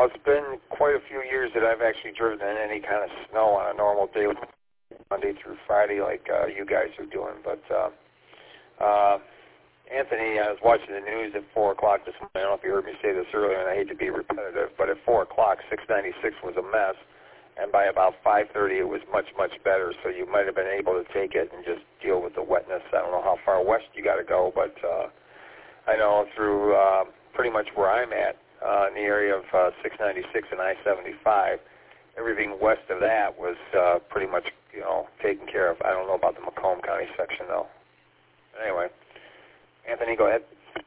Well, it's been quite a few years that I've actually driven in any kind of snow on a normal day, Monday through Friday, like you guys are doing. But Anthony, I was watching the news at 4 o'clock this morning. I don't know if you heard me say this earlier, and I hate to be repetitive, but at 4 o'clock, 696 was a mess, and by about 5:30, it was much, much better. So you might have been able to take it and just deal with the wetness. I don't know how far west you got to go, but I know through pretty much where I'm at, in the area of 696 and I-75, everything west of that was pretty much, taken care of. I don't know about the Macomb County section, though. Anyway, Anthony, go ahead.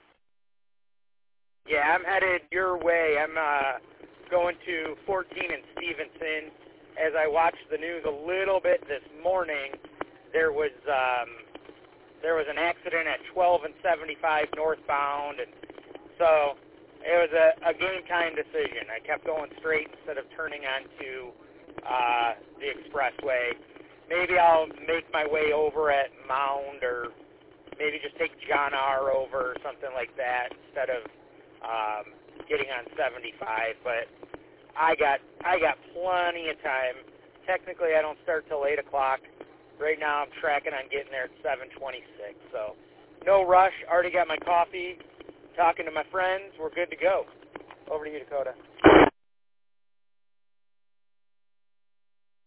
Yeah, I'm headed your way. I'm going to 14 and Stevenson. As I watched the news a little bit this morning, there was an accident at 12 and 75 northbound, and so it was a game-time decision. I kept going straight instead of turning onto the expressway. Maybe I'll make my way over at Mound, or maybe just take John R. over or something like that instead of getting on 75. But I got plenty of time. Technically, I don't start till 8 o'clock. Right now, I'm tracking on getting there at 7:26. So no rush. Already got my coffee. Talking to my friends. We're good to go. Over to you, Dakota.